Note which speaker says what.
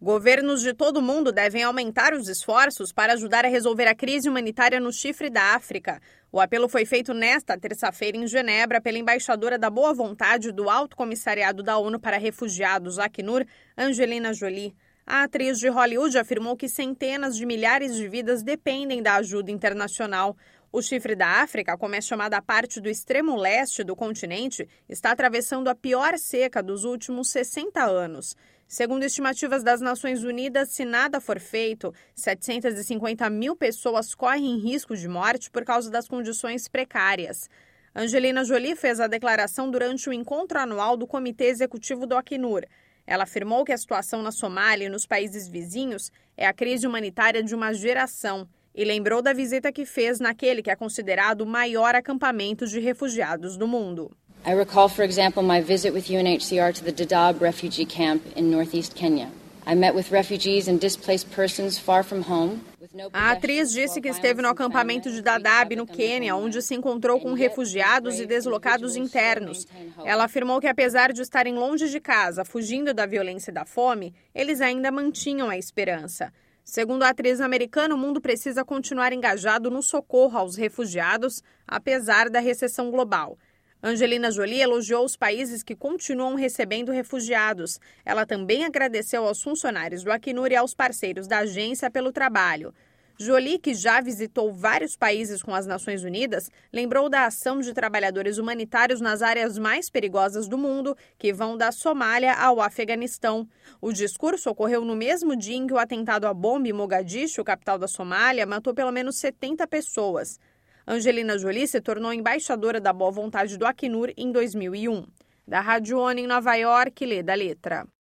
Speaker 1: Governos de todo o mundo devem aumentar os esforços para ajudar a resolver a crise humanitária no Chifre da África. O apelo foi feito nesta terça-feira em Genebra pela embaixadora da Boa Vontade do Alto Comissariado da ONU para Refugiados, Acnur, Angelina Jolie. A atriz de Hollywood afirmou que centenas de milhares de vidas dependem da ajuda internacional. O Chifre da África, como é chamada a parte do extremo leste do continente, está atravessando a pior seca dos últimos 60 anos. Segundo estimativas das Nações Unidas, se nada for feito, 750 mil pessoas correm risco de morte por causa das condições precárias. Angelina Jolie fez a declaração durante o encontro anual do Comitê Executivo do Acnur. Ela afirmou que a situação na Somália e nos países vizinhos é a crise humanitária de uma geração e lembrou da visita que fez naquele que é considerado o maior acampamento de refugiados do mundo.
Speaker 2: I recall, for example, my visit with UNHCR to the Dadaab refugee camp in northeast Kenya. I met with refugees and displaced persons far from home.
Speaker 1: A atriz disse que esteve no acampamento de Dadaab, no Quênia, onde se encontrou com refugiados e deslocados internos. Ela afirmou que, apesar de estarem longe de casa, fugindo da violência e da fome, eles ainda mantinham a esperança. Segundo a atriz americana, o mundo precisa continuar engajado no socorro aos refugiados, apesar da recessão global. Angelina Jolie elogiou os países que continuam recebendo refugiados. Ela também agradeceu aos funcionários do Acnur e aos parceiros da agência pelo trabalho. Jolie, que já visitou vários países com as Nações Unidas, lembrou da ação de trabalhadores humanitários nas áreas mais perigosas do mundo, que vão da Somália ao Afeganistão. O discurso ocorreu no mesmo dia em que o atentado à bomba em Mogadishu, capital da Somália, matou pelo menos 70 pessoas. Angelina Jolie se tornou embaixadora da Boa Vontade do Acnur em 2001. Da Rádio ONU em Nova York, Leda Letra.